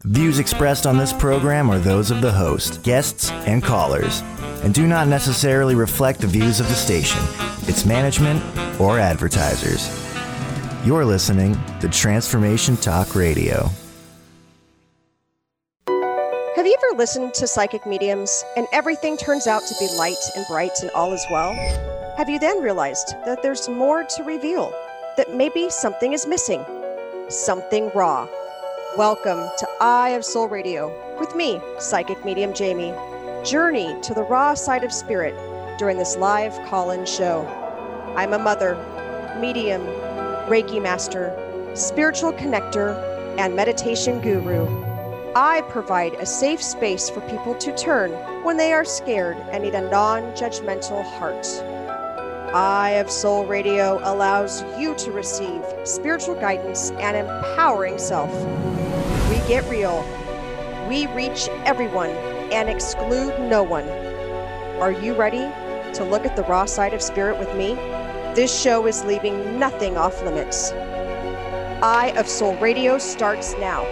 Views expressed on this program are those of the host, guests, and callers, and do not necessarily reflect the views of the station, its management, or advertisers. You're listening to Transformation Talk Radio. Have you ever listened to psychic mediums and everything turns out to be light and bright and all is well? Have you then realized that there's more to reveal, that maybe something is missing, something raw? Welcome to Eye of Soul Radio with me, Psychic Medium Jamie. Journey to the raw side of spirit during this live call-in show. I'm a mother, medium, Reiki master, spiritual connector, and meditation guru. I provide a safe space for people to turn when they are scared and need a non-judgmental heart. Eye of Soul Radio allows you to receive spiritual guidance and empowering self. We get real. We reach everyone and exclude no one. Are you ready to look at the raw side of spirit with me? This show is leaving nothing off limits. Eye of Soul Radio starts now.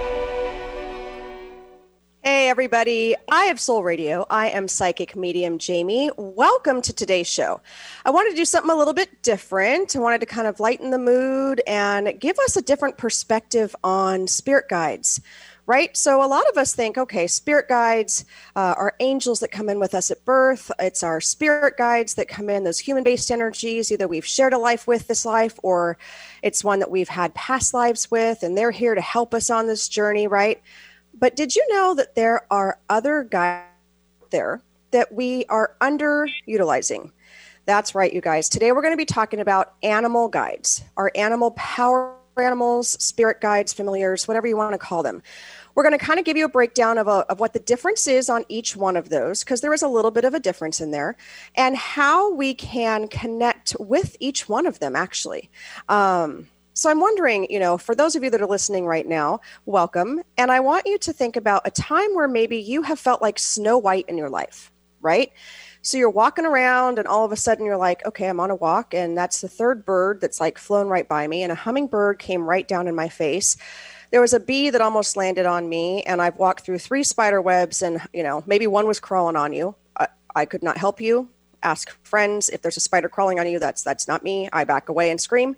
Hey everybody, Eye of Soul Radio. I am Psychic Medium Jamie. Welcome to today's show. I wanted to do something a little bit different. I wanted to kind of lighten the mood and give us a different perspective on spirit guides, right? So a lot of us think, okay, spirit guides are angels that come in with us at birth. It's our spirit guides that come in, those human-based energies. Either we've shared a life with this life or it's one that we've had past lives with, and they're here to help us on this journey, right? But did you know that there are other guides out there that we are underutilizing? That's right, you guys. Today we're going to be talking about animal guides, our animal power animals, spirit guides, familiars, whatever you want to call them. We're going to kind of give you a breakdown of what the difference is on each one of those, because there is a little bit of a difference in there, and how we can connect with each one of them, actually. So I'm wondering, for those of you that are listening right now, welcome. And I want you to think about a time where maybe you have felt like Snow White in your life, right? So you're walking around and all of a sudden you're like, okay, I'm on a walk and that's the third bird that's like flown right by me, and a hummingbird came right down in my face. There was a bee that almost landed on me, and I've walked through 3 spider webs, and maybe one was crawling on you. I could not help you. Ask friends if there's a spider crawling on you. That's not me. I back away and scream.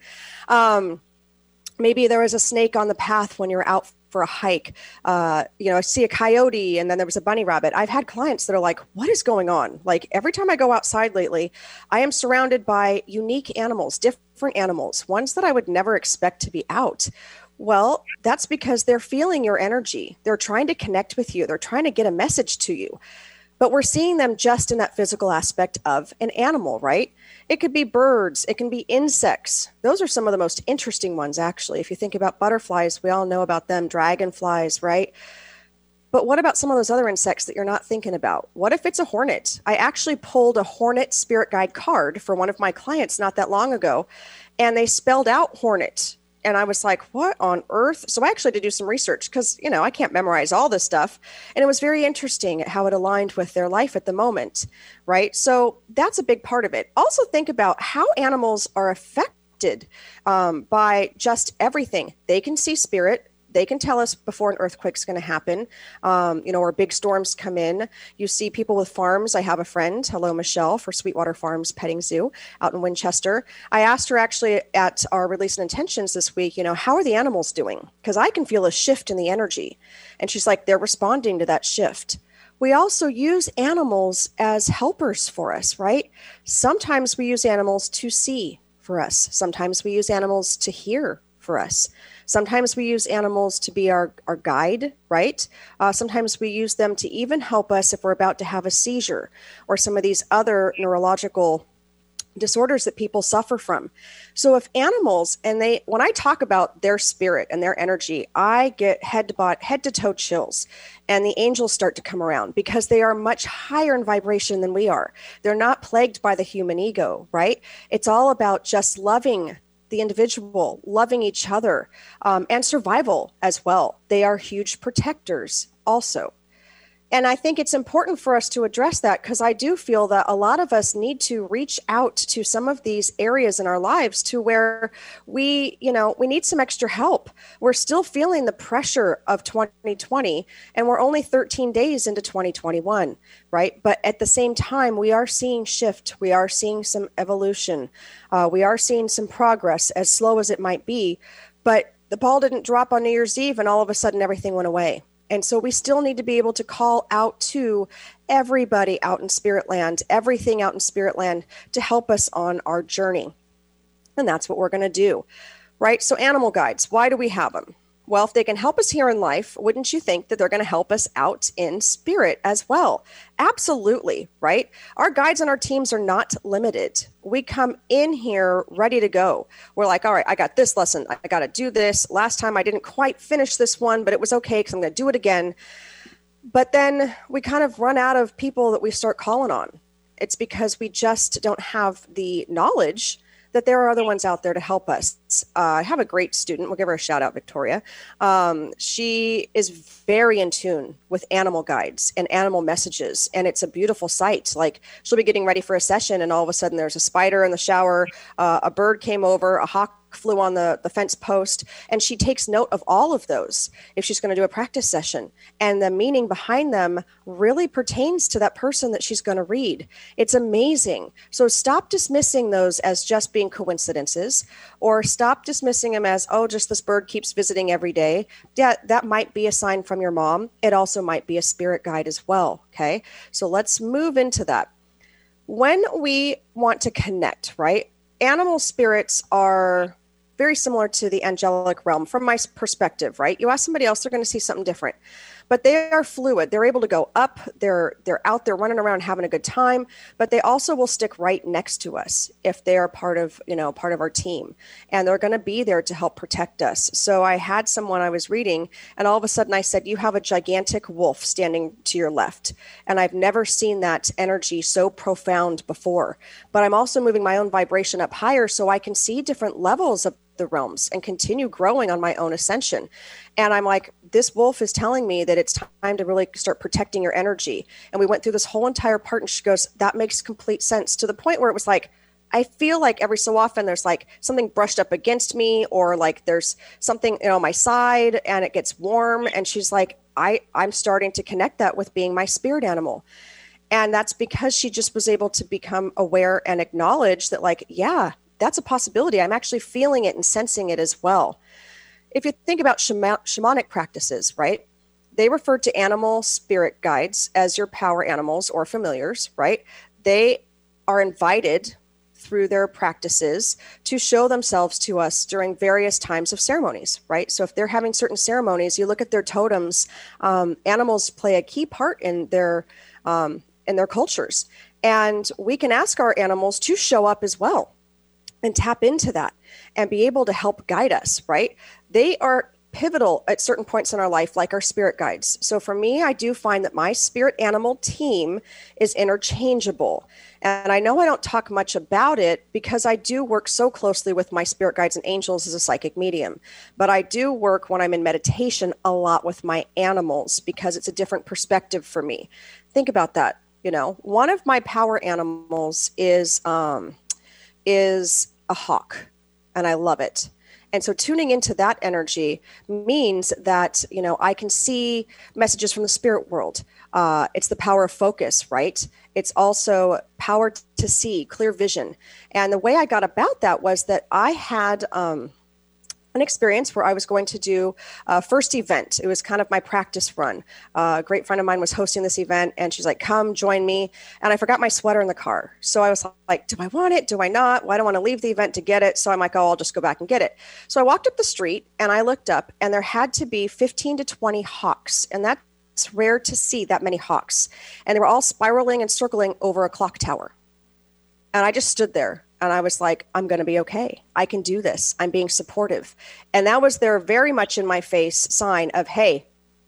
Maybe there was a snake on the path when you're out for a hike. I see a coyote and then there was a bunny rabbit. I've had clients that are like, what is going on? Like every time I go outside lately, I am surrounded by unique animals, different animals, ones that I would never expect to be out. Well, that's because they're feeling your energy. They're trying to connect with you. They're trying to get a message to you. But we're seeing them just in that physical aspect of an animal, right? It could be birds. It can be insects. Those are some of the most interesting ones, actually. If you think about butterflies, we all know about them, dragonflies, right? But what about some of those other insects that you're not thinking about? What if it's a hornet? I actually pulled a hornet spirit guide card for one of my clients not that long ago, and they spelled out hornet. And I was like, what on earth? So I actually had to do some research because, I can't memorize all this stuff. And it was very interesting how it aligned with their life at the moment, right? So that's a big part of it. Also think about how animals are affected by just everything. They can see spirit. They can tell us before an earthquake's going to happen, or big storms come in. You see people with farms. I have a friend, hello, Michelle, for Sweetwater Farms Petting Zoo out in Winchester. I asked her actually at our Release and Intentions this week, how are the animals doing? Because I can feel a shift in the energy. And she's like, they're responding to that shift. We also use animals as helpers for us, right? Sometimes we use animals to see for us. Sometimes we use animals to hear for us. Sometimes we use animals to be our guide, right? Sometimes we use them to even help us if we're about to have a seizure or some of these other neurological disorders that people suffer from. So if animals, when I talk about their spirit and their energy, I get head to toe chills, and the angels start to come around because they are much higher in vibration than we are. They're not plagued by the human ego, right? It's all about just loving the individual, loving each other, and survival as well. They are huge protectors also. And I think it's important for us to address that, because I do feel that a lot of us need to reach out to some of these areas in our lives to where we need some extra help. We're still feeling the pressure of 2020, and we're only 13 days into 2021, right? But at the same time, we are seeing shift. We are seeing some evolution. We are seeing some progress, as slow as it might be. But the ball didn't drop on New Year's Eve and all of a sudden everything went away. And so we still need to be able to call out to everybody out in spirit land, everything out in spirit land, to help us on our journey. And that's what we're going to do, right? So animal guides, why do we have them? Well, if they can help us here in life, wouldn't you think that they're going to help us out in spirit as well? Absolutely, right? Our guides and our teams are not limited. We come in here ready to go. We're like, all right, I got this lesson. I got to do this. Last time I didn't quite finish this one, but it was okay because I'm going to do it again. But then we kind of run out of people that we start calling on. It's because we just don't have the knowledge that there are other ones out there to help us. I have a great student. We'll give her a shout out, Victoria. She is very in tune with animal guides and animal messages. And it's a beautiful sight. Like, she'll be getting ready for a session and all of a sudden there's a spider in the shower. A bird came over, a hawk flew on the fence post, and she takes note of all of those if she's going to do a practice session. And the meaning behind them really pertains to that person that she's going to read. It's amazing. So stop dismissing those as just being coincidences, or stop dismissing them as, oh, just this bird keeps visiting every day. Yeah, that might be a sign from your mom. It also might be a spirit guide as well. Okay, so let's move into that. When we want to connect, right? Animal spirits are very similar to the angelic realm from my perspective, right? You ask somebody else, they're going to see something different. But they are fluid. They're able to go up. They're out there running around having a good time, but they also will stick right next to us if they are part of our team. And they're going to be there to help protect us. So I had someone I was reading, and all of a sudden I said, you have a gigantic wolf standing to your left. And I've never seen that energy so profound before. But I'm also moving my own vibration up higher so I can see different levels of the realms and continue growing on my own ascension. And I'm like, this wolf is telling me that it's time to really start protecting your energy. And we went through this whole entire part, and she goes, that makes complete sense, to the point where it was like, I feel like every so often there's like something brushed up against me, or like there's something on my side and it gets warm. And she's like, I'm starting to connect that with being my spirit animal. And that's because she just was able to become aware and acknowledge that, like, yeah, that's a possibility. I'm actually feeling it and sensing it as well. If you think about shamanic practices, right? They refer to animal spirit guides as your power animals or familiars, right? They are invited through their practices to show themselves to us during various times of ceremonies, right? So if they're having certain ceremonies, you look at their totems, animals play a key part in their cultures. And we can ask our animals to show up as well and tap into that and be able to help guide us, right? They are pivotal at certain points in our life, like our spirit guides. So for me, I do find that my spirit animal team is interchangeable. And I know I don't talk much about it because I do work so closely with my spirit guides and angels as a psychic medium. But I do work when I'm in meditation a lot with my animals because it's a different perspective for me. Think about that. One of my power animals is a hawk, and I love it. And so tuning into that energy means that, I can see messages from the spirit world. It's the power of focus, right? It's also power to see, clear vision. And the way I got about that was that I had an experience where I was going to do a first event. It was kind of my practice run. A great friend of mine was hosting this event, and she's like, come join me. And I forgot my sweater in the car. So I was like, do I want it? Do I not? Well, I don't want to leave the event to get it. So I'm like, oh, I'll just go back and get it. So I walked up the street and I looked up, and there had to be 15 to 20 hawks. And that's rare to see that many hawks. And they were all spiraling and circling over a clock tower. And I just stood there. And I was like, I'm going to be okay. I can do this. I'm being supportive. And that was their very much in my face sign of, hey,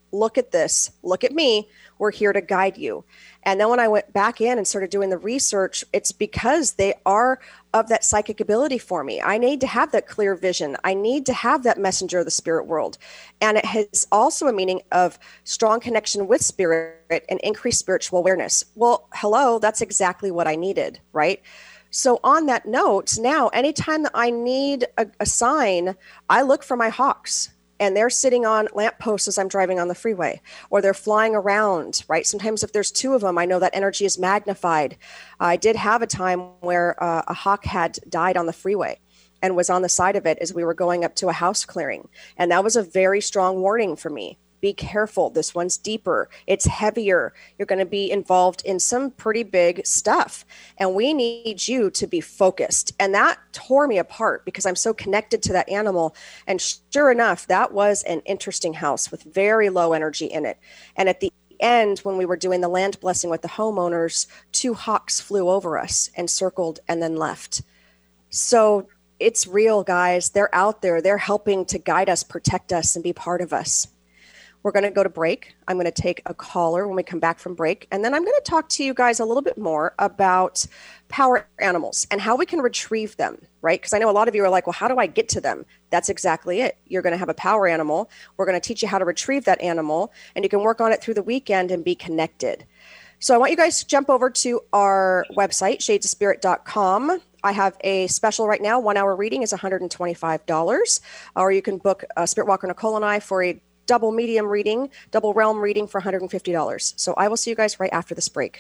look at this, look at me, we're here to guide you. And then when I went back in and started doing the research, it's because they are of that psychic ability for me. I need to have that clear vision. I need to have that messenger of the spirit world. And it has also a meaning of strong connection with spirit and increased spiritual awareness. Well, hello, that's exactly what I needed, right? So on that note, now anytime that I need a sign, I look for my hawks. And they're sitting on lampposts as I'm driving on the freeway, or they're flying around, right? Sometimes if there's two of them, I know that energy is magnified. I did have a time where a hawk had died on the freeway and was on the side of it as we were going up to a house clearing. And that was a very strong warning for me. Be careful. This one's deeper. It's heavier. You're going to be involved in some pretty big stuff. And we need you to be focused. And that tore me apart because I'm so connected to that animal. And sure enough, that was an interesting house with very low energy in it. And at the end, when we were doing the land blessing with the homeowners, 2 hawks flew over us and circled and then left. So it's real, guys. They're out there. They're helping to guide us, protect us, and be part of us. We're going to go to break. I'm going to take a caller when we come back from break. And then I'm going to talk to you guys a little bit more about power animals and how we can retrieve them, right? Because I know a lot of you are like, well, how do I get to them? That's exactly it. You're going to have a power animal. We're going to teach you how to retrieve that animal, and you can work on it through the weekend and be connected. So I want you guys to jump over to our website, shadesofspirit.com. I have a special right now. 1 hour reading is $125. Or you can book Spirit Walker Nicole and I for a double medium reading, double realm reading for $150. So I will see you guys right after this break.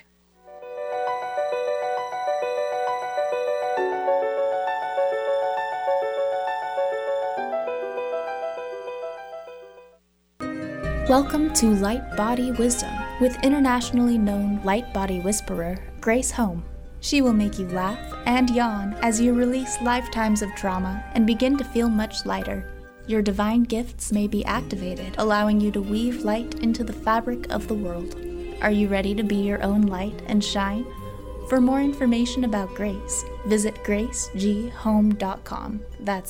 Welcome to Light Body Wisdom with internationally known light body whisperer Grace Home. She will make you laugh and yawn as you release lifetimes of trauma and begin to feel much lighter. Your divine gifts may be activated, allowing you to weave light into the fabric of the world. Are you ready to be your own light and shine? For more information about Grace, visit gracegHome.com. That's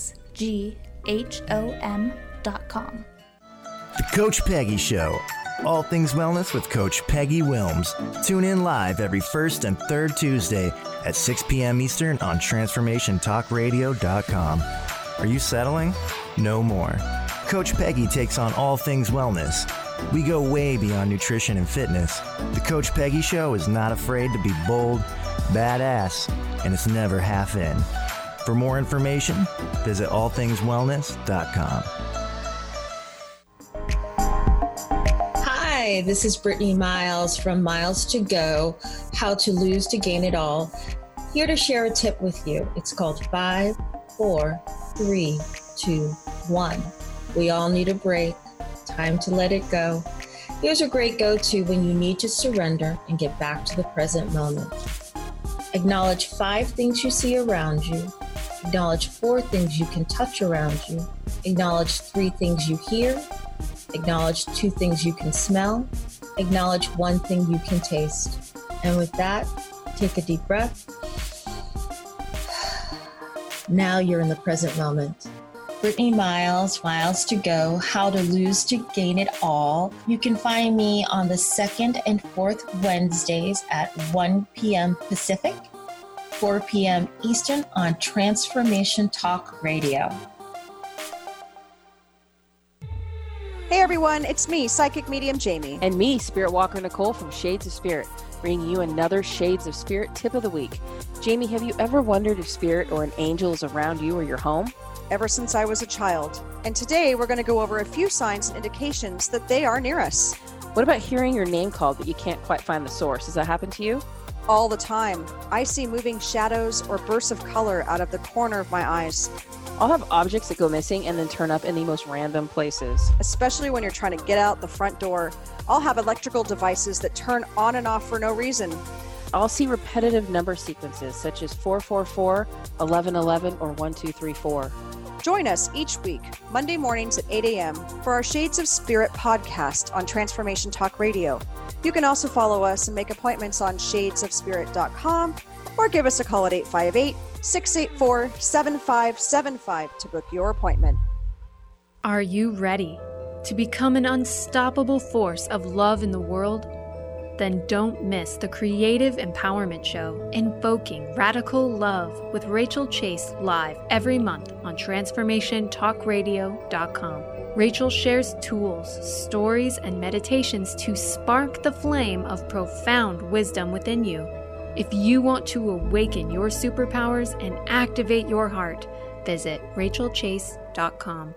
gracegHOM.com. The Coach Peggy Show. All things wellness with Coach Peggy Wilms. Tune in live every first and third Tuesday at 6 p.m. Eastern on TransformationTalkRadio.com. Are you settling? No more. Coach Peggy takes on all things wellness. We go way beyond nutrition and fitness. The Coach Peggy Show is not afraid to be bold, badass, and it's never half in. For more information, visit allthingswellness.com. Hi, this is Brittany Miles from Miles to Go, How to Lose to Gain It All. Here to share a tip with you. It's called 5, 4, 3, 2, 1. We all need a break. Time to let it go. Here's a great go-to when you need to surrender and get back to the present moment. Acknowledge 5 things you see around you. Acknowledge 4 things you can touch around you. Acknowledge 3 things you hear. Acknowledge 2 things you can smell. Acknowledge 1 thing you can taste. And with that, take a deep breath. Now you're in the present moment. Brittany Miles, Miles to Go, How to Lose to Gain It All. You can find me on the 2nd and 4th Wednesdays at 1 p.m. Pacific, 4 p.m. Eastern on Transformation Talk Radio. Hey everyone, it's me, Psychic Medium Jamie. And me, Spirit Walker Nicole from Shades of Spirit, bringing you another Shades of Spirit tip of the week. Jamie, have you ever wondered if spirit or an angel is around you or your home? Ever since I was a child. And today we're going to go over a few signs and indications that they are near us. What about hearing your name called but you can't quite find the source? Does that happen to you? All the time. I see moving shadows or bursts of color out of the corner of my eyes. I'll have objects that go missing and then turn up in the most random places. Especially when you're trying to get out the front door. I'll have electrical devices that turn on and off for no reason. I'll see repetitive number sequences such as 444, 1111, or 1234. Join us each week, Monday mornings at 8 a.m. for our Shades of Spirit podcast on Transformation Talk Radio. You can also follow us and make appointments on shadesofspirit.com or give us a call at 858-684-7575 to book your appointment. Are you ready? to become an unstoppable force of love in the world? Then don't miss the Creative Empowerment Show, Invoking Radical Love with Rachel Chase, live every month on TransformationTalkRadio.com. Rachel shares tools, stories, and meditations to spark the flame of profound wisdom within you. If you want to awaken your superpowers and activate your heart, visit RachelChase.com.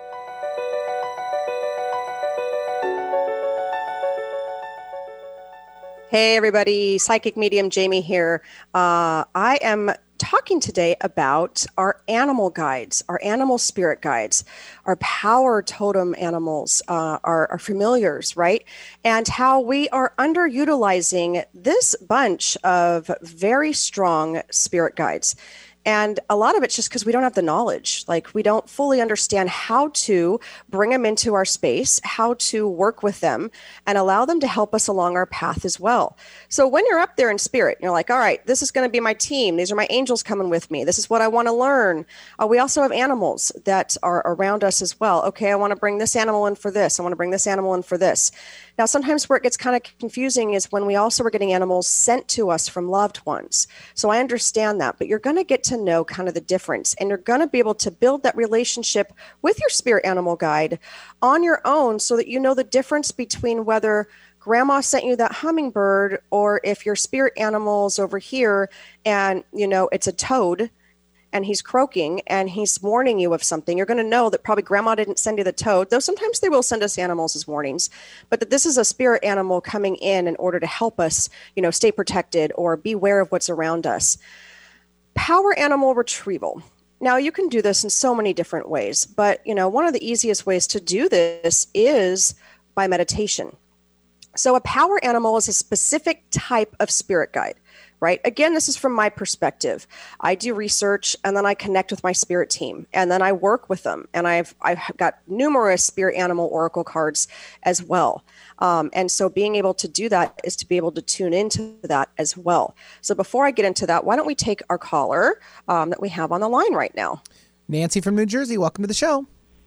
Hey everybody, Psychic Medium Jamie here. I am talking today about our animal guides, our animal spirit guides, our power totem animals, our familiars, right? And how we are underutilizing this bunch of very strong spirit guides. And a lot of it's just because we don't have the knowledge. Like, we don't fully understand how to bring them into our space, how to work with them, and allow them to help us along our path as well. So when you're up there in spirit, you're like, all right, this is going to be my team. These are my angels coming with me. This is what I want to learn. We also have animals that are around us as well. Okay, I want to bring this animal in for this. I want to bring this animal in for this. Now, sometimes where it gets kind of confusing is when we also are getting animals sent to us from loved ones. So I understand that, but you're going to get to know kind of the difference, and you're going to be able to build that relationship with your spirit animal guide on your own so that you know the difference between whether grandma sent you that hummingbird or if your spirit animal's over here and, you know, it's a toad and he's croaking and he's warning you of something. You're going to know that probably grandma didn't send you the toad, though sometimes they will send us animals as warnings, but that this is a spirit animal coming in order to help us, you know, stay protected or be aware of what's around us. Power animal retrieval. Now, you can do this in so many different ways, but, you know, one of the easiest ways to do this is by meditation. So a power animal is a specific type of spirit guide, right? Again, this is from my perspective. I do research and then I connect with my spirit team and then I work with them. And I've got numerous spirit animal oracle cards as well. And so being able to do that is to be able to tune into that as well. So before I get into that, why don't we take our caller that we have on the line right now? Nancy from New Jersey, welcome to the show.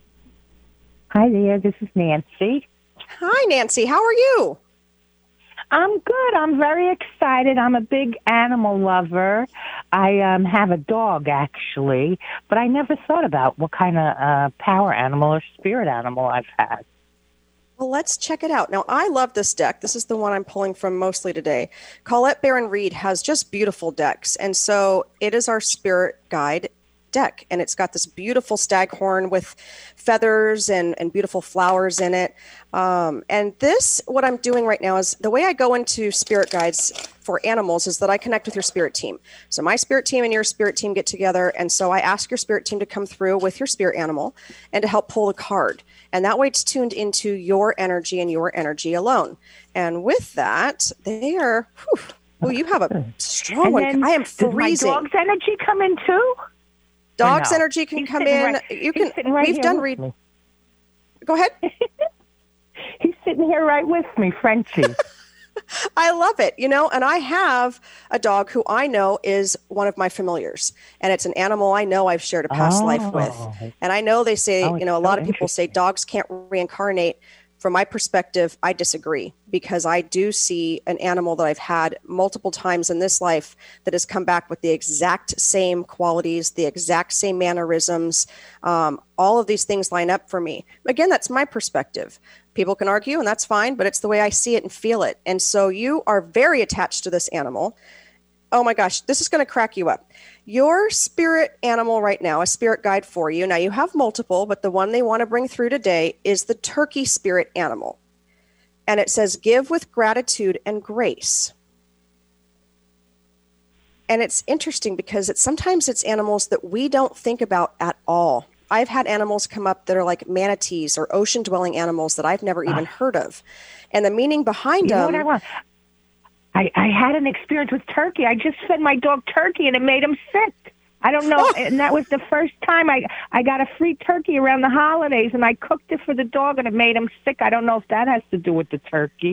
Hi there, this is Nancy. Hi, Nancy. How are you? I'm good. I'm very excited. I'm a big animal lover. I have a dog, actually, but I never thought about what kind of power animal or spirit animal I've had. Well, let's check it out. Now, I love this deck. This is the one I'm pulling from mostly today. Colette Baron Reed has just beautiful decks, and so it is our spirit guide deck, and it's got this beautiful staghorn with feathers and beautiful flowers in it. And this, what I'm doing right now is the way I go into spirit guides for animals is that I connect with your spirit team. So my spirit team and your spirit team get together, and so I ask your spirit team to come through with your spirit animal and to help pull the card. And that way it's tuned into your energy and your energy alone. And with that, they are, oh, you have a strong one. I am freezing. Does my dog's energy come in too? Dog's energy can come in. You can. We've done read. Go ahead. He's sitting here right with me, Frenchie. I love it, you know, and I have a dog who I know is one of my familiars, and it's an animal I know I've shared a past life with. And I know they say, you know, a lot of people say dogs can't reincarnate. From my perspective, I disagree, because I do see an animal that I've had multiple times in this life that has come back with the exact same qualities, the exact same mannerisms. All of these things line up for me. Again, that's my perspective. People can argue, and that's fine, but it's the way I see it and feel it. And so you are very attached to this animal. Oh my gosh, this is going to crack you up. Your spirit animal right now, a spirit guide for you. Now you have multiple, but the one they want to bring through today is the turkey spirit animal. And it says, give with gratitude and grace. And it's interesting because sometimes it's animals that we don't think about at all. I've had animals come up that are like manatees or ocean dwelling animals that I've never even heard of. And the meaning behind them. Know what I want? I had an experience with turkey. I just fed my dog turkey and it made him sick. I don't know. And that was the first time I got a free turkey around the holidays, and I cooked it for the dog and it made him sick. I don't know if that has to do with the turkey.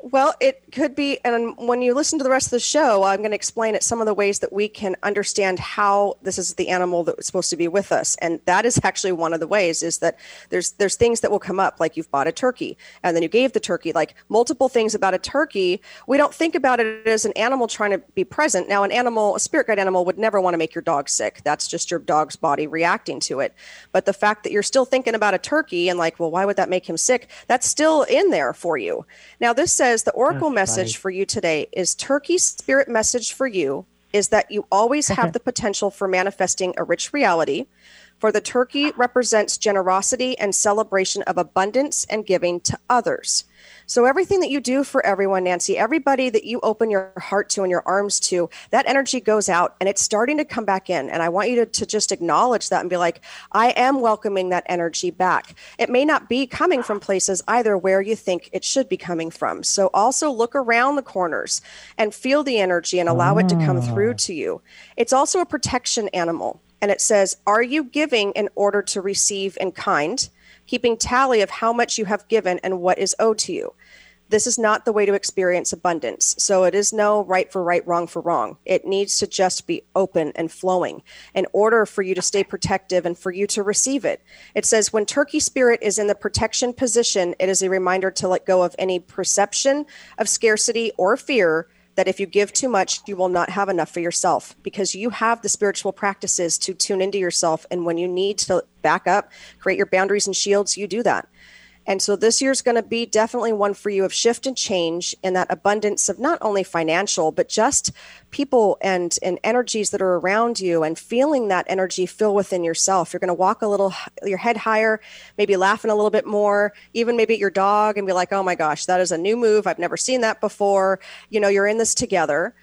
Well, it could be, and when you listen to the rest of the show, I'm going to explain it some of the ways that we can understand how this is the animal that's supposed to be with us. And that is actually one of the ways, is that there's things that will come up, like you've bought a turkey and then you gave the turkey, like multiple things about a turkey. We don't think about it as an animal trying to be present. Now, a spirit guide animal would never want to make your dog sick. That's just your dog's body reacting to it. But the fact that you're still thinking about a turkey and like, well, why would that make him sick? That's still in there for you. Now, this says the oracle message for you today is turkey spirit message for you is that you always have the potential for manifesting a rich reality. For the turkey represents generosity and celebration of abundance and giving to others. So everything that you do for everyone, Nancy, everybody that you open your heart to and your arms to, that energy goes out and it's starting to come back in. And I want you to just acknowledge that and be like, I am welcoming that energy back. It may not be coming from places either where you think it should be coming from. So also look around the corners and feel the energy and allow it to come through to you. It's also a protection animal. And it says, are you giving in order to receive in kind? Keeping tally of how much you have given and what is owed to you. This is not the way to experience abundance. So it is no right for right, wrong for wrong. It needs to just be open and flowing in order for you to stay protective and for you to receive it. It says when turkey spirit is in the protection position, it is a reminder to let go of any perception of scarcity or fear that if you give too much, you will not have enough for yourself, because you have the spiritual practices to tune into yourself. And when you need to back up, create your boundaries and shields, you do that. And so this year's going to be definitely one for you of shift and change in that abundance of not only financial, but just people and energies that are around you, and feeling that energy fill within yourself. You're going to walk your head higher, maybe laughing a little bit more, even maybe at your dog and be like, oh my gosh, that is a new move. I've never seen that before. You're in this together.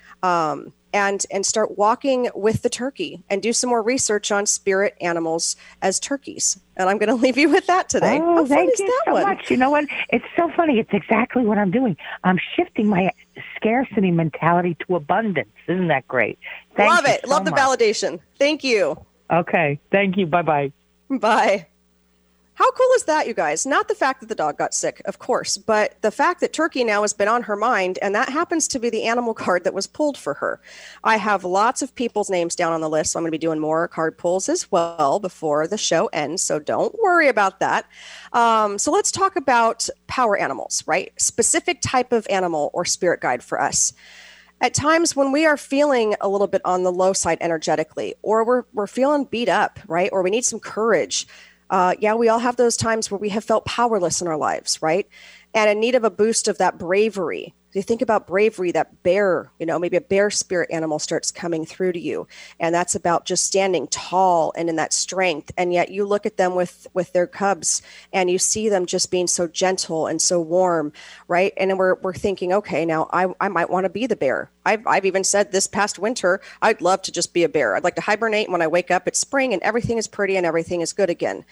And start walking with the turkey and do some more research on spirit animals as turkeys. And I'm going to leave you with that today. Oh, thank you so much. You know what? It's so funny. It's exactly what I'm doing. I'm shifting my scarcity mentality to abundance. Isn't that great? Love it. Love the validation. Thank you. Okay. Thank you. Bye-bye. Bye. How cool is that, you guys? Not the fact that the dog got sick, of course, but the fact that turkey now has been on her mind, and that happens to be the animal card that was pulled for her. I have lots of people's names down on the list, so I'm going to be doing more card pulls as well before the show ends, so don't worry about that. So let's talk about power animals, right? Specific type of animal or spirit guide for us. At times when we are feeling a little bit on the low side energetically, or we're feeling beat up, right? Or we need some courage. We all have those times where we have felt powerless in our lives, right? And in need of a boost of that bravery. If you think about bravery, that bear, maybe a bear spirit animal starts coming through to you. And that's about just standing tall and in that strength. And yet you look at them with their cubs and you see them just being so gentle and so warm, right? And then we're thinking, okay, now I might want to be the bear. I've even said this past winter, I'd love to just be a bear. I'd like to hibernate. And when I wake up, it's spring and everything is pretty and everything is good again.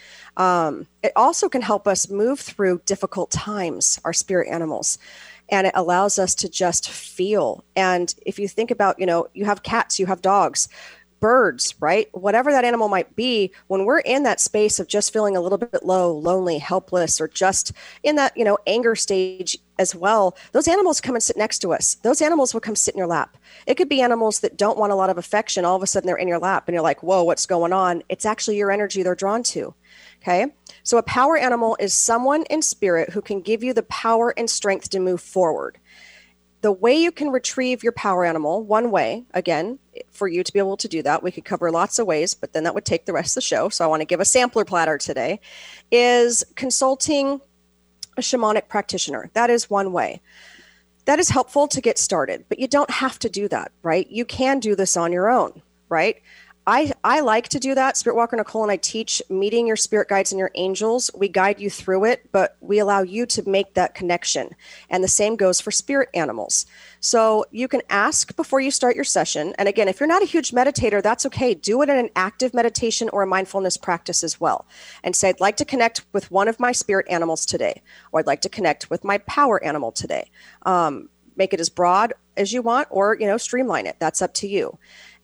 It also can help us move through difficult times, our spirit animals. And it allows us to just feel. And if you think about, you have cats, you have dogs, birds, right? Whatever that animal might be, when we're in that space of just feeling a little bit low, lonely, helpless, or just in that, anger stage as well, those animals come and sit next to us. Those animals will come sit in your lap. It could be animals that don't want a lot of affection. All of a sudden they're in your lap and you're like, whoa, what's going on? It's actually your energy they're drawn to. Okay. So a power animal is someone in spirit who can give you the power and strength to move forward. The way you can retrieve your power animal, one way, again, for you to be able to do that, we could cover lots of ways, but then that would take the rest of the show. So I want to give a sampler platter today, is consulting a shamanic practitioner. That is one way. That is helpful to get started, but you don't have to do that, right? You can do this on your own, right? I like to do that. Spirit Walker Nicole and I teach meeting your spirit guides and your angels. We guide you through it, but we allow you to make that connection. And the same goes for spirit animals. So you can ask before you start your session. And again, if you're not a huge meditator, that's okay. Do it in an active meditation or a mindfulness practice as well. And say, I'd like to connect with one of my spirit animals today, or I'd like to connect with my power animal today. Make it as broad as you want, or, streamline it. That's up to you.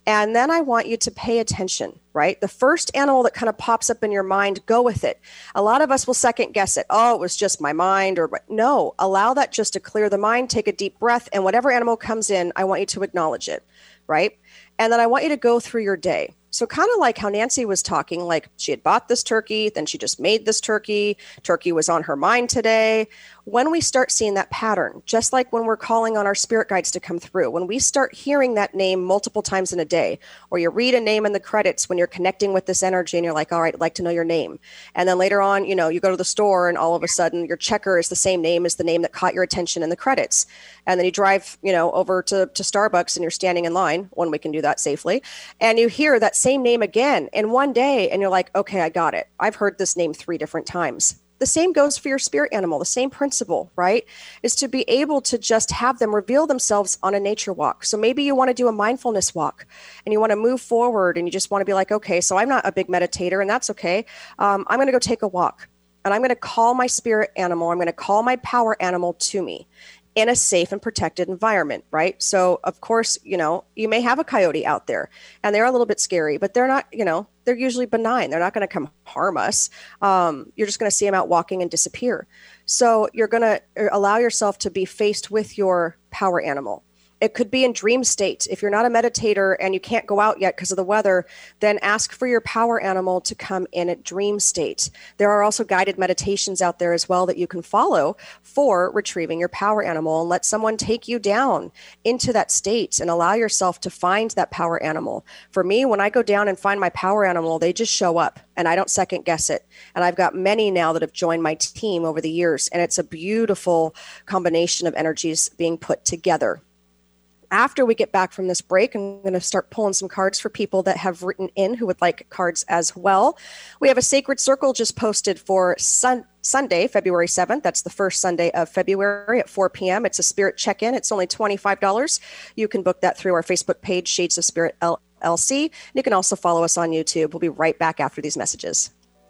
And then I want you to pay attention, right? The first animal that kind of pops up in your mind, go with it. A lot of us will second guess it. Oh, it was just my mind. Or no, allow that just to clear the mind, take a deep breath, and whatever animal comes in, I want you to acknowledge it, right? And then I want you to go through your day. So kind of like how Nancy was talking, like she had bought this turkey, then she just made this turkey. Turkey was on her mind today. When we start seeing that pattern, just like when we're calling on our spirit guides to come through, when we start hearing that name multiple times in a day, or you read a name in the credits when you're connecting with this energy and you're like, all right, I'd like to know your name. And then later on, you go to the store and all of a sudden your checker is the same name as the name that caught your attention in the credits. And then you drive, over to Starbucks and you're standing in line when we can do that safely. And you hear that same name again in one day and you're like, okay, I got it. I've heard this name 3 different times. The same goes for your spirit animal. The same principle, right, is to be able to just have them reveal themselves on a nature walk. So maybe you want to do a mindfulness walk and you want to move forward and you just want to be like, okay, so I'm not a big meditator and that's okay. I'm going to go take a walk and I'm going to call my spirit animal. I'm going to call my power animal to me in a safe and protected environment, right? So of course, you may have a coyote out there and they're a little bit scary, but they're not, they're usually benign. They're not going to come harm us. You're just going to see them out walking and disappear. So you're going to allow yourself to be faced with your power animal. It could be in dream state. If you're not a meditator and you can't go out yet because of the weather, then ask for your power animal to come in at dream state. There are also guided meditations out there as well that you can follow for retrieving your power animal, and let someone take you down into that state and allow yourself to find that power animal. For me, when I go down and find my power animal, they just show up and I don't second guess it. And I've got many now that have joined my team over the years, and it's a beautiful combination of energies being put together. After we get back from this break, I'm going to start pulling some cards for people that have written in who would like cards as well. We have a Sacred Circle just posted for Sunday, February 7th. That's the first Sunday of February at 4 p.m. It's a spirit check-in. It's only $25. You can book that through our Facebook page, Shades of Spirit LLC. You can also follow us on YouTube. We'll be right back after these messages.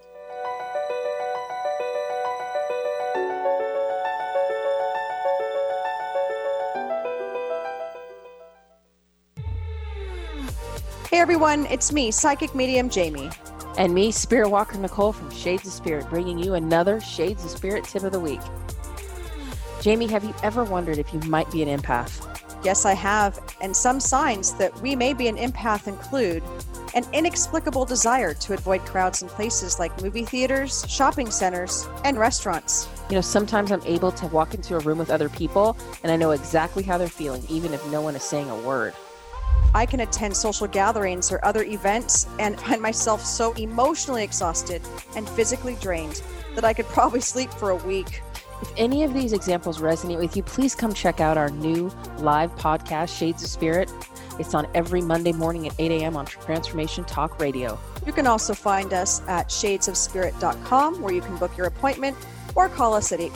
Hey everyone, it's me, Psychic Medium Jamie. And me, Spirit Walker Nicole from Shades of Spirit, bringing you another Shades of Spirit tip of the week. Jamie, have you ever wondered if you might be an empath? Yes, I have. And some signs that we may be an empath include an inexplicable desire to avoid crowds in places like movie theaters, shopping centers, and restaurants. Sometimes I'm able to walk into a room with other people and I know exactly how they're feeling, even if no one is saying a word. I can attend social gatherings or other events and find myself so emotionally exhausted and physically drained that I could probably sleep for a week. If any of these examples resonate with you, please come check out our new live podcast, Shades of Spirit. It's on every Monday morning at 8 a.m. on Transformation Talk Radio. You can also find us at shadesofspirit.com, where you can book your appointment or call us at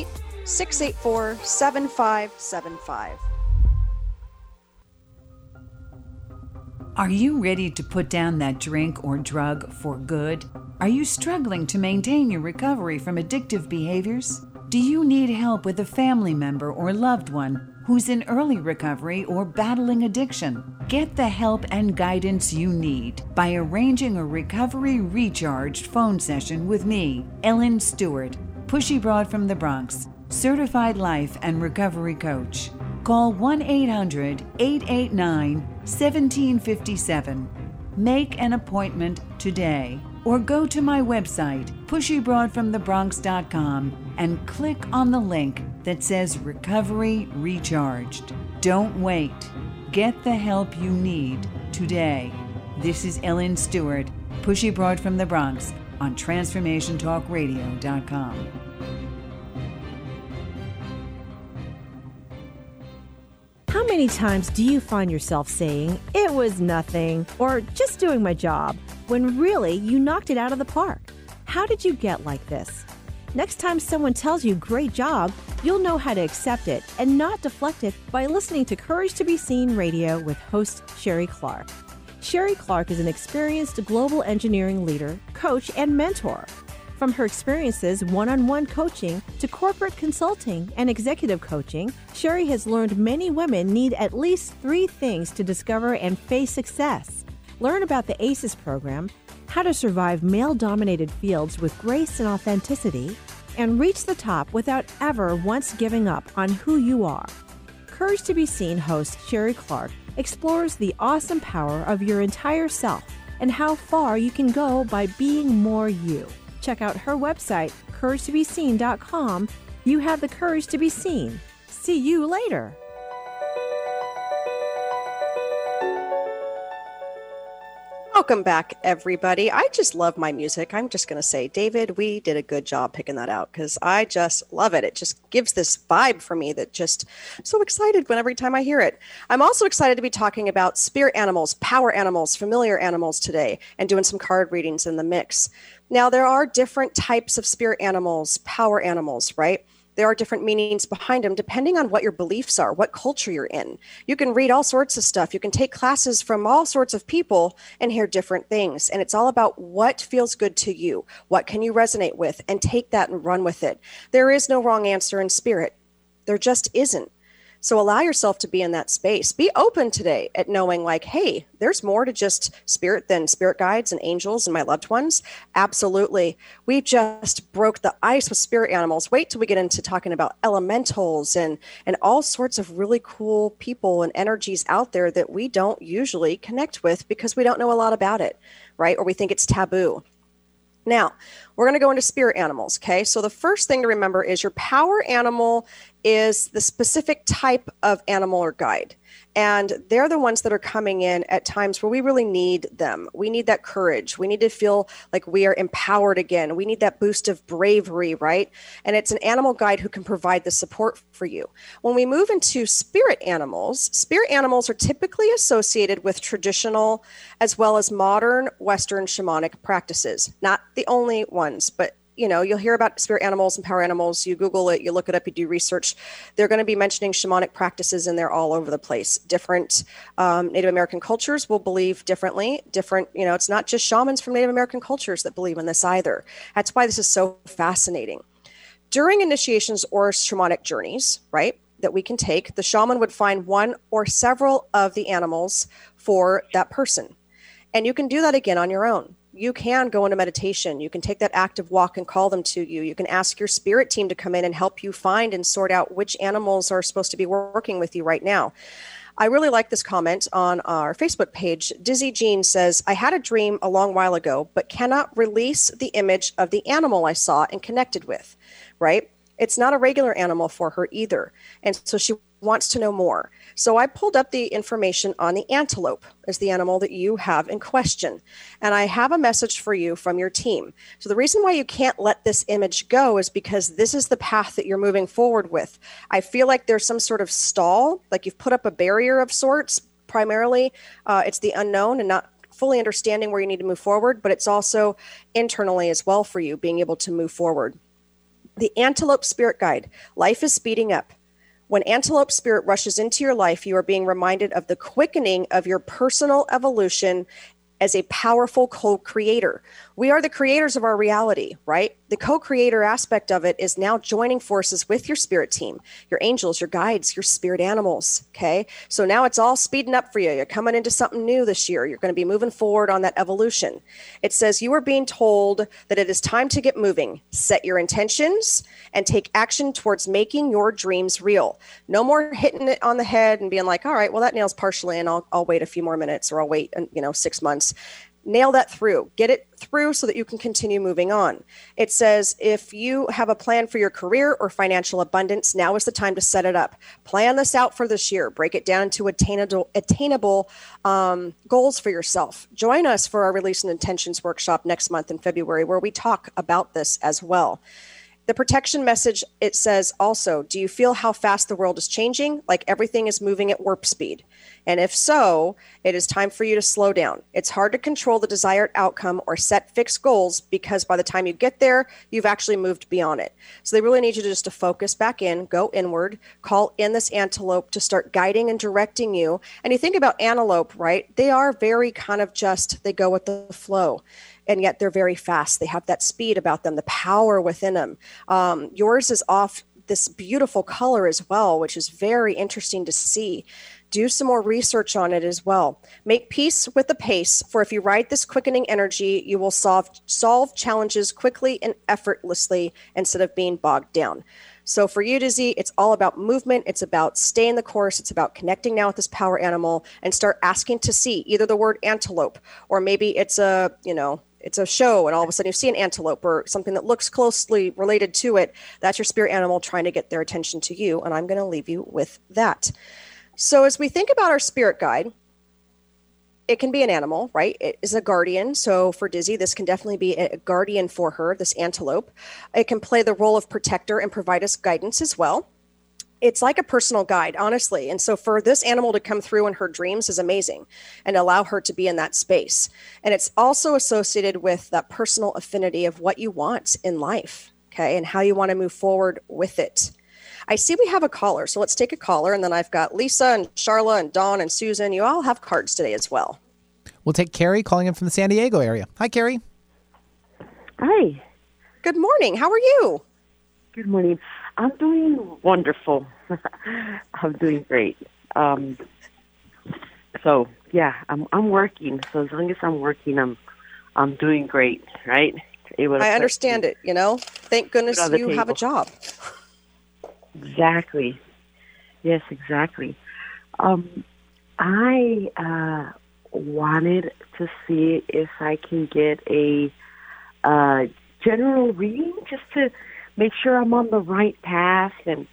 858-684-7575. Are you ready to put down that drink or drug for good? Are you struggling to maintain your recovery from addictive behaviors? Do you need help with a family member or loved one who's in early recovery or battling addiction? Get the help and guidance you need by arranging a Recovery Recharged phone session with me, Ellen Stewart, Pushy Broad from the Bronx, certified life and recovery coach. Call 1-800-889-1757. Make an appointment today or go to my website, pushybroadfromthebronx.com, and click on the link that says Recovery Recharged. Don't wait. Get the help you need today. This is Ellen Stewart, Pushy Broad from the Bronx, on TransformationTalkRadio.com. How many times do you find yourself saying, "It was nothing," or "just doing my job," when really you knocked it out of the park? How did you get like this? Next time someone tells you "great job," you'll know how to accept it and not deflect it by listening to Courage to be Seen Radio with host Sherry Clark. Sherry Clark is an experienced global engineering leader, coach, and mentor. From her experiences one-on-one coaching to corporate consulting and executive coaching, Sherry has learned many women need at least 3 things to discover and face success. Learn about the ACES program, how to survive male-dominated fields with grace and authenticity, and reach the top without ever once giving up on who you are. Courage to be Seen host Sherry Clark explores the awesome power of your entire self and how far you can go by being more you. Check out her website, CourageToBeSeen.com. You have the courage to be seen. See you later. Welcome back, everybody. I just love my music. I'm just going to say, David, we did a good job picking that out because I just love it. It just gives this vibe for me that just I'm so excited every time I hear it. I'm also excited to be talking about spirit animals, power animals, familiar animals today, and doing some card readings in the mix. Now, there are different types of spirit animals, power animals, right? There are different meanings behind them depending on what your beliefs are, what culture you're in. You can read all sorts of stuff. You can take classes from all sorts of people and hear different things. And it's all about what feels good to you. What can you resonate with? And take that and run with it. There is no wrong answer in spirit. There just isn't. So allow yourself to be in that space. Be open today at knowing like, hey, there's more to just spirit than spirit guides and angels and my loved ones. Absolutely. We just broke the ice with spirit animals. Wait till we get into talking about elementals and all sorts of really cool people and energies out there that we don't usually connect with because we don't know a lot about it, right? Or we think it's taboo. Now, we're going to go into spirit animals, okay? So the first thing to remember is your power animal is the specific type of animal or guide. And they're the ones that are coming in at times where we really need them. We need that courage. We need to feel like we are empowered again. We need that boost of bravery, right? And it's an animal guide who can provide the support for you. When we move into spirit animals are typically associated with traditional as well as modern Western shamanic practices. Not the only ones, but you'll hear about spirit animals and power animals. You Google it, you look it up, you do research. They're going to be mentioning shamanic practices in there all over the place. Different Native American cultures will believe differently. It's not just shamans from Native American cultures that believe in this either. That's why this is so fascinating. During initiations or shamanic journeys, right, that we can take, the shaman would find one or several of the animals for that person. And you can do that again on your own. You can go into meditation. You can take that active walk and call them to you. You can ask your spirit team to come in and help you find and sort out which animals are supposed to be working with you right now. I really like this comment on our Facebook page. Dizzy Jean says, I had a dream a long while ago, but cannot release the image of the animal I saw and connected with, right? It's not a regular animal for her either. And so she wants to know more. So I pulled up the information on the antelope as the animal that you have in question. And I have a message for you from your team. So the reason why you can't let this image go is because this is the path that you're moving forward with. I feel like there's some sort of stall, like you've put up a barrier of sorts. Primarily, it's the unknown and not fully understanding where you need to move forward, but it's also internally as well for you being able to move forward. The antelope spirit guide, life is speeding up. When antelope spirit rushes into your life, you are being reminded of the quickening of your personal evolution as a powerful co-creator. We are the creators of our reality, right? The co-creator aspect of it is now joining forces with your spirit team, your angels, your guides, your spirit animals, okay? So now it's all speeding up for you. You're coming into something new this year. You're going to be moving forward on that evolution. It says you are being told that it is time to get moving. Set your intentions and take action towards making your dreams real. No more hitting it on the head and being like, all right, well, that nail's partially in. I'll wait a few more minutes, or I'll wait, 6 months. Nail that through. Get it through so that you can continue moving on. It says if you have a plan for your career or financial abundance, now is the time to set it up. Plan this out for this year. Break it down into attainable goals for yourself. Join us for our Release and Intentions workshop next month in February, where we talk about this as well. The protection message, it says also, do you feel how fast the world is changing? Like everything is moving at warp speed. And if so, it is time for you to slow down. It's hard to control the desired outcome or set fixed goals because by the time you get there, you've actually moved beyond it. So they really need you to focus back in, go inward, call in this antelope to start guiding and directing you. And you think about antelope, right? They are very kind of they go with the flow. and yet they're very fast. They have that speed about them, the power within them. Yours is off this beautiful color as well, which is very interesting to see. Do some more research on it as well. Make peace with the pace, for if you ride this quickening energy, you will solve challenges quickly and effortlessly instead of being bogged down. So for you, Dizzy, it's all about movement. It's about staying the course. It's about connecting now with this power animal and start asking to see either the word antelope, or maybe it's a show and all of a sudden you see an antelope or something that looks closely related to it. That's your spirit animal trying to get their attention to you. And I'm going to leave you with that. So as we think about our spirit guide, it can be an animal, right? It is a guardian. So for Dizzy, this can definitely be a guardian for her, this antelope. It can play the role of protector and provide us guidance as well. It's like a personal guide, honestly. And so for this animal to come through in her dreams is amazing and allow her to be in that space. And it's also associated with that personal affinity of what you want in life, okay, and how you want to move forward with it. I see we have a caller, so let's take a caller, and then I've got Lisa and Charla and Dawn and Susan. You all have cards today as well. We'll take Carrie calling in from the San Diego area. Hi, Carrie. Hi. Good morning. How are you? Good morning. I'm doing wonderful. I'm doing great. So yeah, I'm working. So as long as I'm working, I'm doing great, right? I understand it. Thank goodness you have a job. Exactly. Yes, exactly. I wanted to see if I can get a general reading just to make sure I'm on the right path and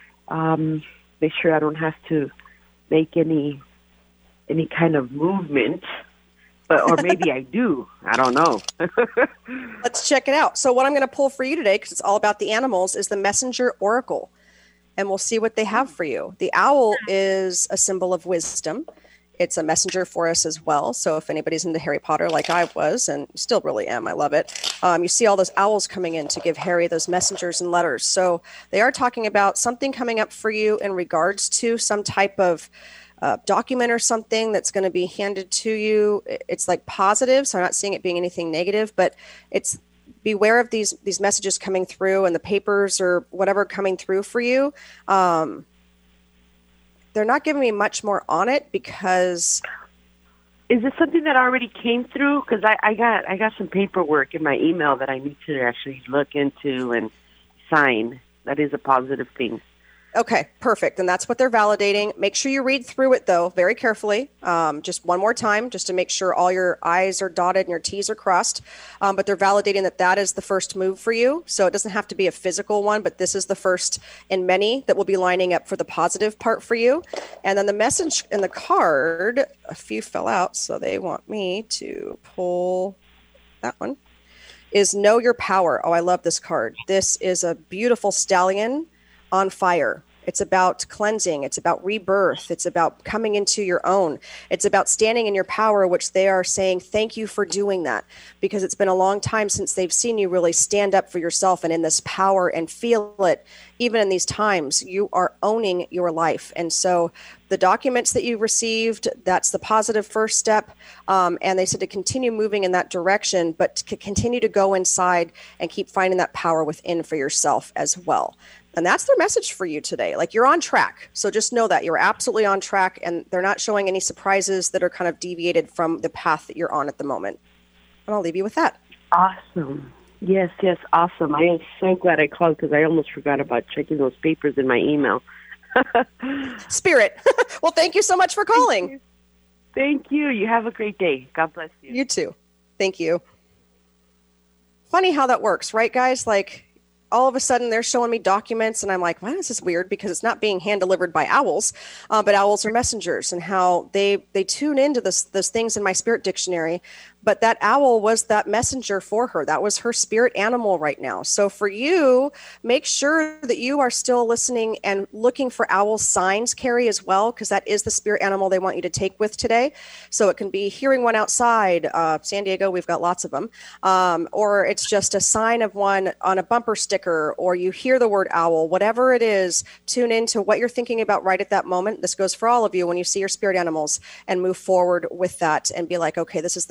make sure I don't have to make any kind of movement. Or maybe I do. I don't know. Let's check it out. So what I'm going to pull for you today, because it's all about the animals, is the Messenger Oracle. And we'll see what they have for you. The owl is a symbol of wisdom. It's a messenger for us as well. So if anybody's into Harry Potter like I was, and still really am, I love it. You see all those owls coming in to give Harry those messengers and letters. So they are talking about something coming up for you in regards to some type of document or something that's going to be handed to you. It's like positive. So I'm not seeing it being anything negative, but it's beware of these messages coming through and the papers or whatever coming through for you. They're not giving me much more on it because. Is it something that already came through? Because I got some paperwork in my email that I need to actually look into and sign. That is a positive thing. Okay, perfect. And that's what they're validating. Make sure you read through it, though, very carefully. Just one more time, just to make sure all your I's are dotted and your T's are crossed. But they're validating that is the first move for you. So it doesn't have to be a physical one, but this is the first in many that will be lining up for the positive part for you. And then the message in the card, a few fell out, so they want me to pull that one, is Know Your Power. Oh, I love this card. This is a beautiful stallion on fire. It's about cleansing. It's about rebirth. It's about coming into your own. It's about standing in your power, which they are saying, thank you for doing that, because it's been a long time since they've seen you really stand up for yourself and in this power and feel it. Even in these times, you are owning your life. And so the documents that you received, that's the positive first step. And they said to continue moving in that direction, but to continue to go inside and keep finding that power within for yourself as well. And that's their message for you today. Like, you're on track. So just know that you're absolutely on track, and they're not showing any surprises that are kind of deviated from the path that you're on at the moment. And I'll leave you with that. Awesome. Yes, awesome. I am so glad I called because I almost forgot about checking those papers in my email. Spirit. Well, thank you so much for calling. Thank you. You have a great day. God bless you. You too. Thank you. Funny how that works, right, guys? Like, all of a sudden they're showing me documents and I'm like, wow, this is weird, because it's not being hand delivered by owls, but owls are messengers, and how they tune into those things in my spirit dictionary. But that owl was that messenger for her. That was her spirit animal right now. So for you, make sure that you are still listening and looking for owl signs, Carrie, as well, because that is the spirit animal they want you to take with today. So it can be hearing one outside. San Diego, we've got lots of them. Or it's just a sign of one on a bumper sticker, or you hear the word owl. Whatever it is, tune into what you're thinking about right at that moment. This goes for all of you when you see your spirit animals, and move forward with that and be like, okay, this is the message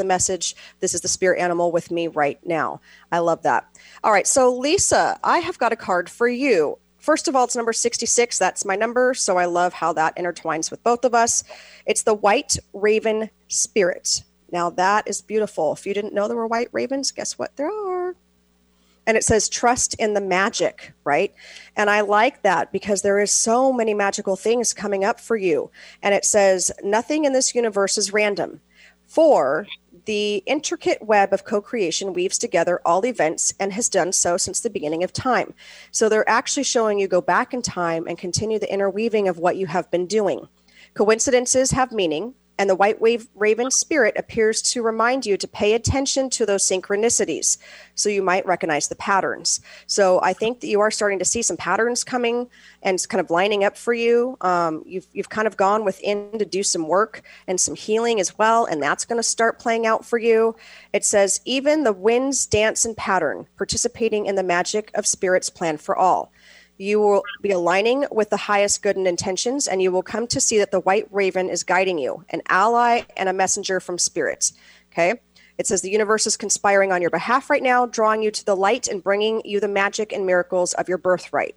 message. This is the spirit animal with me right now. I love that. All right. So Lisa, I have got a card for you. First of all, it's number 66. That's my number. So I love how that intertwines with both of us. It's the White Raven Spirit. Now that is beautiful. If you didn't know there were white ravens, guess what? There are. And it says, trust in the magic, right? And I like that because there is so many magical things coming up for you. And it says, nothing in this universe is random. For the intricate web of co-creation weaves together all events and has done so since the beginning of time. So they're actually showing you go back in time and continue the interweaving of what you have been doing. Coincidences have meaning. And the White Raven Spirit appears to remind you to pay attention to those synchronicities so you might recognize the patterns. So I think that you are starting to see some patterns coming and kind of lining up for you. You've kind of gone within to do some work and some healing as well, and that's going to start playing out for you. It says, even the winds dance in pattern, participating in the magic of Spirit's plan for all. You will be aligning with the highest good and intentions, and you will come to see that the White Raven is guiding you, an ally and a messenger from Spirit. Okay. It says the universe is conspiring on your behalf right now, drawing you to the light and bringing you the magic and miracles of your birthright.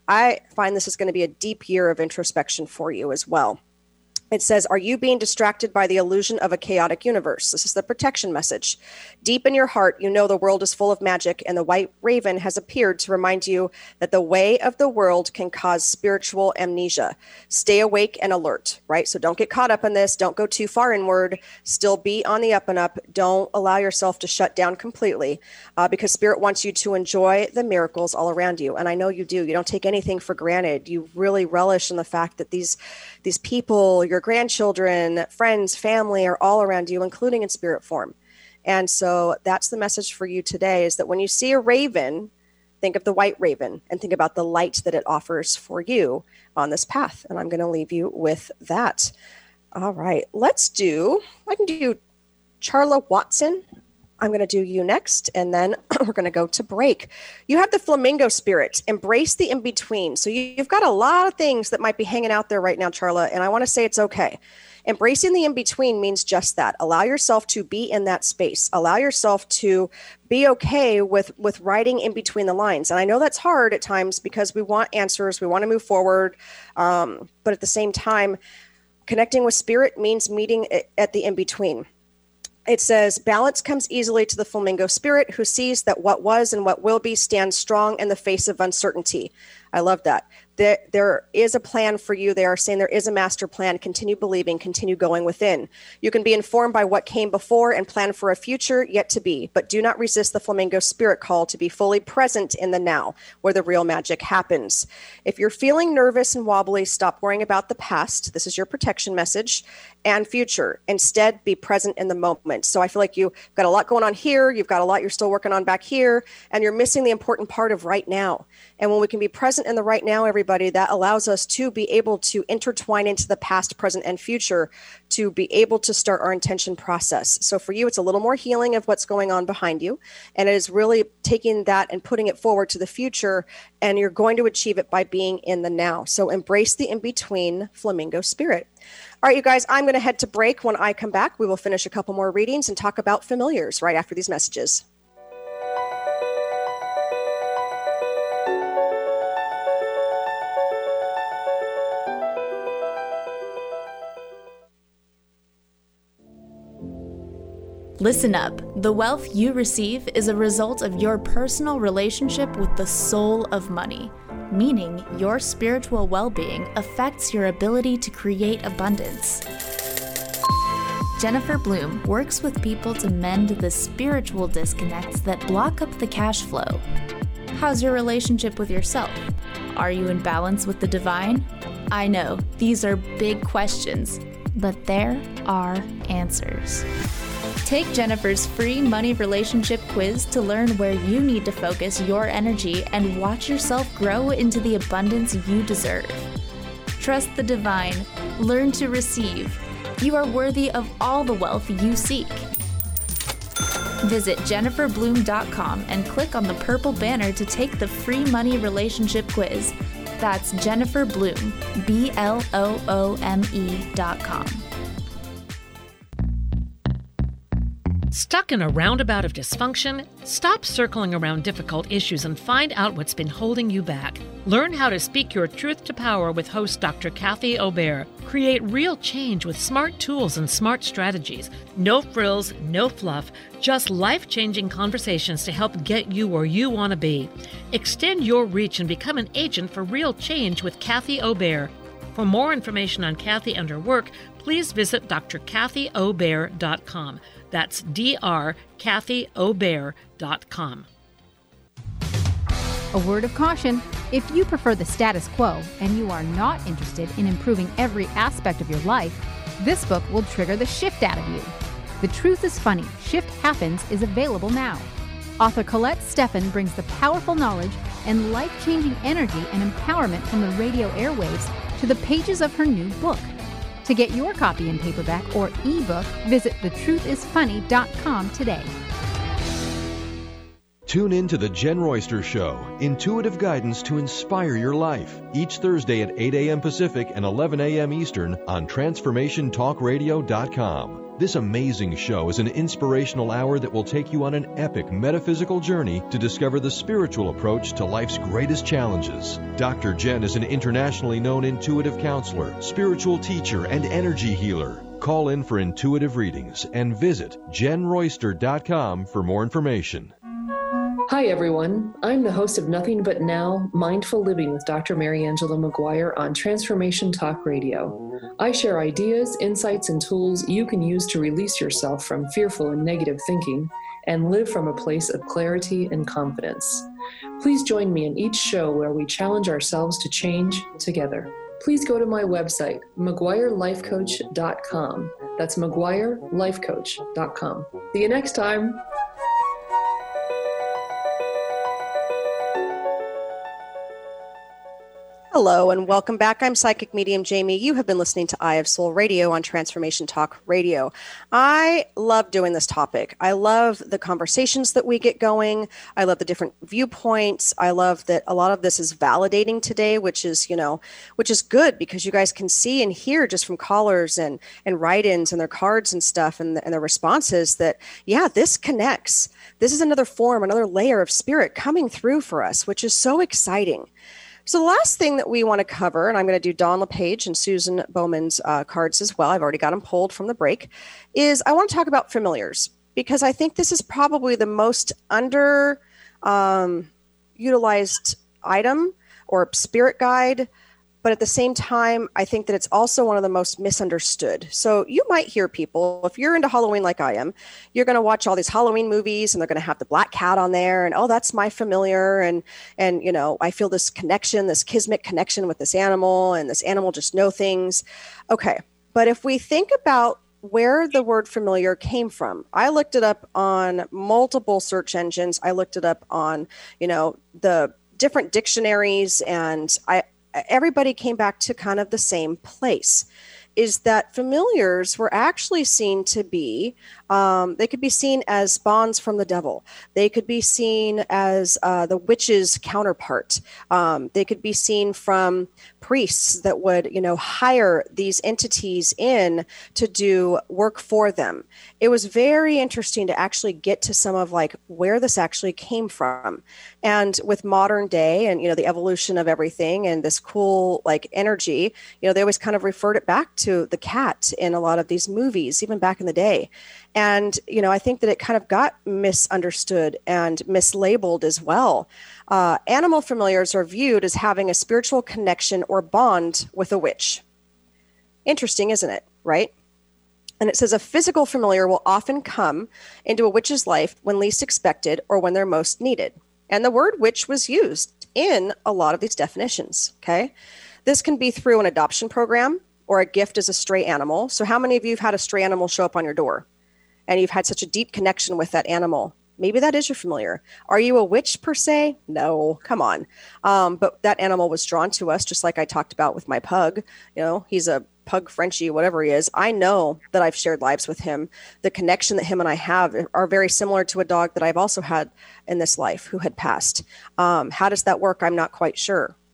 I find this is going to be a deep year of introspection for you as well. It says, are you being distracted by the illusion of a chaotic universe? This is the protection message. Deep in your heart, you know the world is full of magic, and the White Raven has appeared to remind you that the way of the world can cause spiritual amnesia. Stay awake and alert, right? So don't get caught up in this. Don't go too far inward. Still be on the up and up. Don't allow yourself to shut down completely because Spirit wants you to enjoy the miracles all around you. And I know you do. You don't take anything for granted. You really relish in the fact that these people, your grandchildren, friends, family are all around you, including in spirit form. And so that's the message for you today, is that when you see a raven, think of the White Raven and think about the light that it offers for you on this path. And I'm going to leave you with that. All right, I can do Charla Watson. I'm going to do you next, and then we're going to go to break. You have the Flamingo Spirit. Embrace the in-between. So you've got a lot of things that might be hanging out there right now, Charla, and I want to say it's okay. Embracing the in-between means just that. Allow yourself to be in that space. Allow yourself to be okay with writing in between the lines. And I know that's hard at times because we want answers. We want to move forward. But at the same time, connecting with Spirit means meeting at the in-between. It says, balance comes easily to the Flamingo Spirit, who sees that what was and what will be stands strong in the face of uncertainty. I love that. There is a plan for you. They are saying there is a master plan. Continue believing, continue going within. You can be informed by what came before and plan for a future yet to be, but do not resist the Flamingo Spirit call to be fully present in the now, where the real magic happens. If you're feeling nervous and wobbly, stop worrying about the past. This is your protection message, and future. Instead, be present in the moment. So I feel like you've got a lot going on here. You've got a lot you're still working on back here, and you're missing the important part of right now. And when we can be present in the right now, everybody, that allows us to be able to intertwine into the past, present, and future to be able to start our intention process. So for you, it's a little more healing of what's going on behind you. And it is really taking that and putting it forward to the future. And you're going to achieve it by being in the now. So embrace the in-between, Flamingo Spirit. All right, you guys, I'm going to head to break. When I come back, we will finish a couple more readings and talk about familiars right after these messages. Listen up. The wealth you receive is a result of your personal relationship with the soul of money, meaning your spiritual well-being affects your ability to create abundance. Jennifer Bloom works with people to mend the spiritual disconnects that block up the cash flow. How's your relationship with yourself? Are you in balance with the divine? I know, these are big questions, but there are answers. Take Jennifer's free money relationship quiz to learn where you need to focus your energy and watch yourself grow into the abundance you deserve. Trust the divine. Learn to receive. You are worthy of all the wealth you seek. Visit jenniferbloom.com and click on the purple banner to take the free money relationship quiz. That's Jennifer Bloom, BLOOME.com. Stuck in a roundabout of dysfunction? Stop circling around difficult issues and find out what's been holding you back. Learn how to speak your truth to power with host Dr. Kathy Obear. Create real change with smart tools and smart strategies. No frills, no fluff, just life-changing conversations to help get you where you want to be. Extend your reach and become an agent for real change with Kathy Obear. For more information on Kathy and her work, please visit drkathyobear.com. That's drkathyobear.com. A word of caution: if you prefer the status quo and you are not interested in improving every aspect of your life, this book will trigger the shift out of you. The Truth is Funny, Shift Happens is available now. Author Colette Steffen brings the powerful knowledge and life-changing energy and empowerment from the radio airwaves to the pages of her new book. To get your copy in paperback or ebook, visit thetruthisfunny.com today. Tune in to The Jen Royster Show, intuitive guidance to inspire your life, each Thursday at 8 a.m. Pacific and 11 a.m. Eastern on TransformationTalkRadio.com. This amazing show is an inspirational hour that will take you on an epic metaphysical journey to discover the spiritual approach to life's greatest challenges. Dr. Jen is an internationally known intuitive counselor, spiritual teacher, and energy healer. Call in for intuitive readings and visit JenRoyster.com for more information. Hi, everyone. I'm the host of Nothing But Now, Mindful Living with Dr. Mary Angela McGuire on Transformation Talk Radio. I share ideas, insights, and tools you can use to release yourself from fearful and negative thinking and live from a place of clarity and confidence. Please join me in each show where we challenge ourselves to change together. Please go to my website, McGuireLifeCoach.com. That's McGuireLifeCoach.com. See you next time. Hello and welcome back. I'm Psychic Medium Jamie. You have been listening to Eye of Soul Radio on Transformation Talk Radio. I love doing this topic. I love the conversations that we get going. I love the different viewpoints. I love that a lot of this is validating today, which is good because you guys can see and hear just from callers and write-ins and their cards and stuff and their responses that, yeah, this connects. This is another form, another layer of spirit coming through for us, which is so exciting. So the last thing that we want to cover, and I'm going to do Dawn LePage and Susan Bowman's cards as well, I've already got them pulled from the break, is I want to talk about familiars because I think this is probably the most utilized item or spirit guide. But at the same time, I think that it's also one of the most misunderstood. So you might hear people, if you're into Halloween like I am, you're going to watch all these Halloween movies and they're going to have the black cat on there and, oh, that's my familiar. And I feel this connection, this kismet connection with this animal and this animal just know things. Okay. But if we think about where the word familiar came from, I looked it up on multiple search engines. I looked it up on, the different dictionaries and everybody came back to kind of the same place, is that familiars were actually seen to be, they could be seen as bonds from the devil. They could be seen as the witch's counterpart. They could be seen from priests that would, hire these entities in to do work for them. It was very interesting to actually get to some of where this actually came from. And with modern day and, the evolution of everything and this cool energy, they always kind of referred it back to the cat in a lot of these movies, even back in the day. And, I think that it kind of got misunderstood and mislabeled as well. Animal familiars are viewed as having a spiritual connection or bond with a witch. Interesting, isn't it? Right? And it says a physical familiar will often come into a witch's life when least expected or when they're most needed. And the word witch was used in a lot of these definitions. Okay. This can be through an adoption program or a gift as a stray animal. So how many of you have had a stray animal show up on your door and you've had such a deep connection with that animal? Maybe that is your familiar. Are you a witch per se? No, come on. But that animal was drawn to us, just like I talked about with my pug. He's a pug Frenchie, whatever he is. I know that I've shared lives with him. The connection that him and I have are very similar to a dog that I've also had in this life who had passed. How does that work? I'm not quite sure.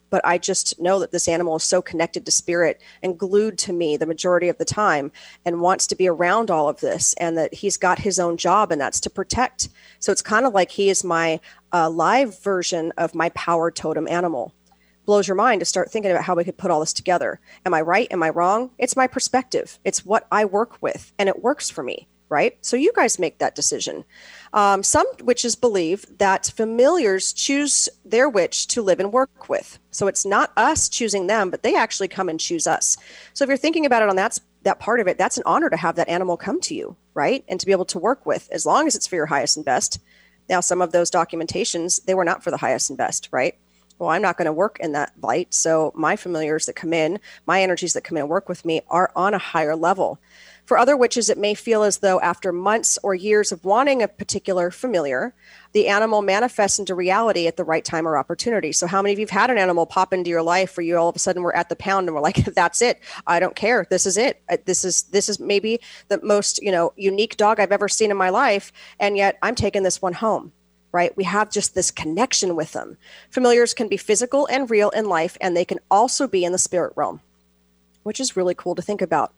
but I just know that this animal is so connected to spirit and glued to me the majority of the time and wants to be around all of this, and that he's got his own job, and that's to protect. So it's kind of like he is my live version of my power totem animal. Blows your mind to start thinking about how we could put all this together. Am I right? Am I wrong? It's my perspective. It's what I work with, and it works for me, right? So you guys make that decision. Some witches believe that familiars choose their witch to live and work with. So it's not us choosing them, but they actually come and choose us. So if you're thinking about it on that part of it, that's an honor to have that animal come to you, right? And to be able to work with, as long as it's for your highest and best. Now, some of those documentations, they were not for the highest and best, right? Well, I'm not going to work in that light. So my familiars that come in, my energies that come in and work with me are on a higher level. For other witches, it may feel as though after months or years of wanting a particular familiar, the animal manifests into reality at the right time or opportunity. So how many of you have had an animal pop into your life where you all of a sudden were at the pound and were like, that's it. I don't care. This is it. This is maybe the most, unique dog I've ever seen in my life. And yet I'm taking this one home. Right? We have just this connection with them. Familiars can be physical and real in life, and they can also be in the spirit realm, which is really cool to think about.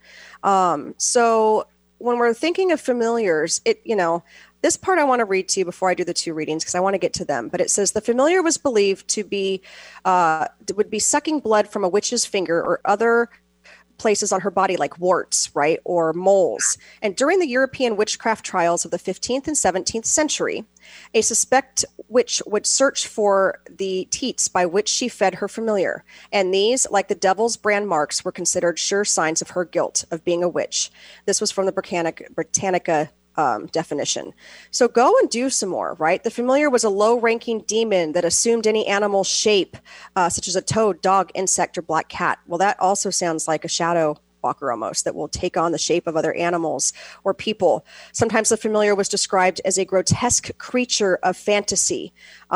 So when we're thinking of familiars, this part I want to read to you before I do the two readings, because I want to get to them. But it says the familiar was believed to be, would be sucking blood from a witch's finger or other places on her body like warts, right, or moles. And during the European witchcraft trials of the 15th and 17th century, a suspect witch would search for the teats by which she fed her familiar. And these, like the devil's brand marks, were considered sure signs of her guilt of being a witch. This was from the Britannica definition. So go and do some more, right? The familiar was a low-ranking demon that assumed any animal shape, such as a toad, dog, insect, or black cat. Well, that also sounds like a shadow walker almost, that will take on the shape of other animals or people. Sometimes the familiar was described as a grotesque creature of fantasy.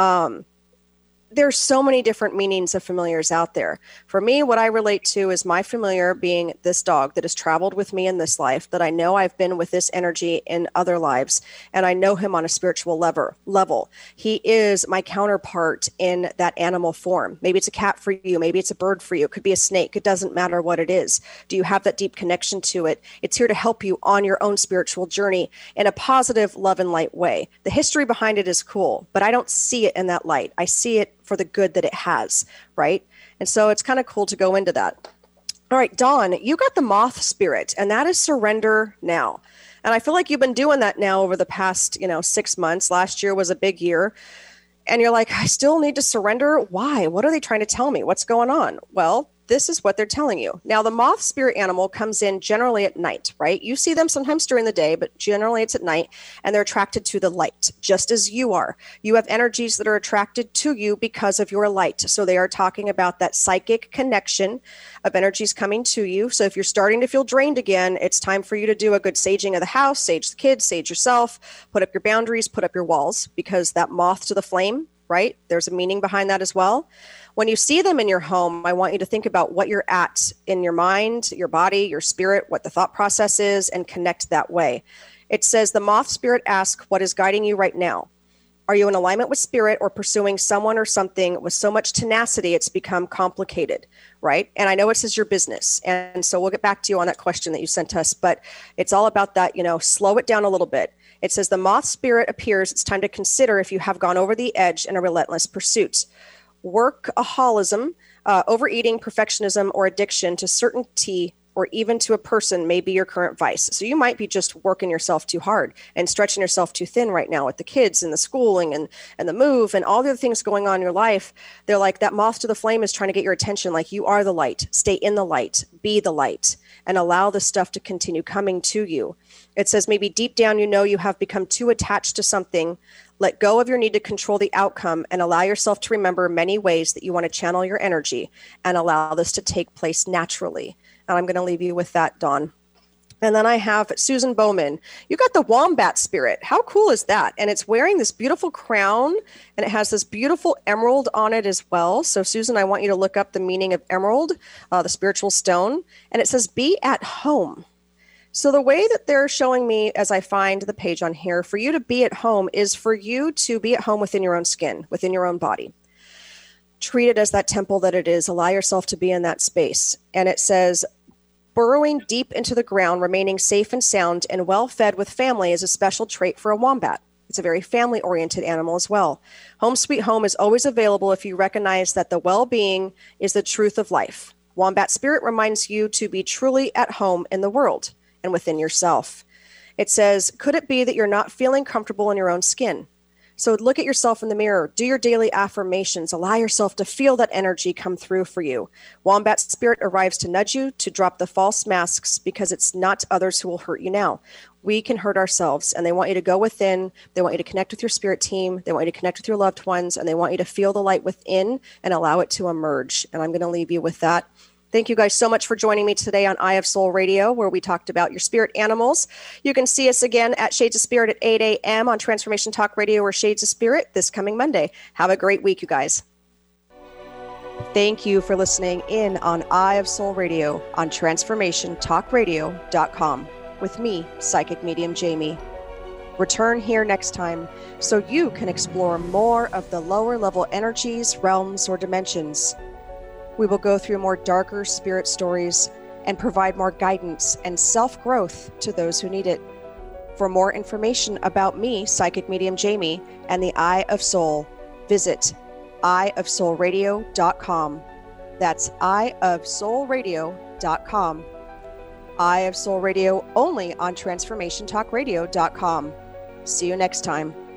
There's so many different meanings of familiars out there. For me, what I relate to is my familiar being this dog that has traveled with me in this life, that I know I've been with this energy in other lives, and I know him on a spiritual level. He is my counterpart in that animal form. Maybe it's a cat for you. Maybe it's a bird for you. It could be a snake. It doesn't matter what it is. Do you have that deep connection to it? It's here to help you on your own spiritual journey in a positive, love and light way. The history behind it is cool, but I don't see it in that light. I see it for the good that it has, right? And so it's kind of cool to go into that. All right, Dawn, you got the moth spirit, and that is surrender now. And I feel like you've been doing that now over the past, 6 months. Last year was a big year. And you're like, I still need to surrender. Why? What are they trying to tell me? What's going on? Well, this is what they're telling you. Now, the moth spirit animal comes in generally at night, right? You see them sometimes during the day, but generally it's at night, and they're attracted to the light, just as you are. You have energies that are attracted to you because of your light. So they are talking about that psychic connection of energies coming to you. So if you're starting to feel drained again, it's time for you to do a good saging of the house, sage the kids, sage yourself, put up your boundaries, put up your walls, because that moth to the flame, right? There's a meaning behind that as well. When you see them in your home, I want you to think about what you're at in your mind, your body, your spirit, what the thought process is, and connect that way. It says the moth spirit asks, what is guiding you right now? Are you in alignment with spirit or pursuing someone or something with so much tenacity it's become complicated, right? And I know it says your business. And so we'll get back to you on that question that you sent us, but it's all about that, slow it down a little bit. It says the moth spirit appears. It's time to consider if you have gone over the edge in a relentless pursuit. Workaholism, overeating, perfectionism, or addiction to certainty or even to a person may be your current vice. So you might be just working yourself too hard and stretching yourself too thin right now with the kids and the schooling and the move and all the other things going on in your life. They're like that moth to the flame is trying to get your attention. Like, you are the light. Stay in the light. Be the light. And allow the stuff to continue coming to you. It says maybe deep down you have become too attached to something. Let go of your need to control the outcome and allow yourself to remember many ways that you want to channel your energy and allow this to take place naturally. And I'm going to leave you with that, Dawn. And then I have Susan Bowman. You got the wombat spirit. How cool is that? And it's wearing this beautiful crown, and it has this beautiful emerald on it as well. So Susan, I want you to look up the meaning of emerald, the spiritual stone. And it says, be at home. So the way that they're showing me as I find the page on here, for you to be at home is for you to be at home within your own skin, within your own body. treat it as that temple that it is. Allow yourself to be in that space. And it says, burrowing deep into the ground, remaining safe and sound and well fed with family is a special trait for a wombat. It's a very family-oriented animal as well. Home Sweet Home is always available if you recognize that the well-being is the truth of life. Wombat Spirit reminds you to be truly at home in the world and within yourself. It says, could it be that you're not feeling comfortable in your own skin? So look at yourself in the mirror, do your daily affirmations, allow yourself to feel that energy come through for you. Wombat Spirit arrives to nudge you to drop the false masks because it's not others who will hurt you now. We can hurt ourselves, and they want you to go within. They want you to connect with your spirit team. They want you to connect with your loved ones, and they want you to feel the light within and allow it to emerge. And I'm going to leave you with that. Thank you guys so much for joining me today on Eye of Soul Radio, where we talked about your spirit animals. You can see us again at Shades of Spirit at 8 a.m. on Transformation Talk Radio or Shades of Spirit this coming Monday. Have a great week, you guys. Thank you for listening in on Eye of Soul Radio on TransformationTalkRadio.com with me, Psychic Medium Jamie. Return here next time so you can explore more of the lower level energies, realms, or dimensions. We will go through more darker spirit stories and provide more guidance and self-growth to those who need it. For more information about me, Psychic Medium Jamie, and the Eye of Soul, visit eyeofsoulradio.com. That's eyeofsoulradio.com. Eye of Soul Radio only on TransformationTalkRadio.com. See you next time.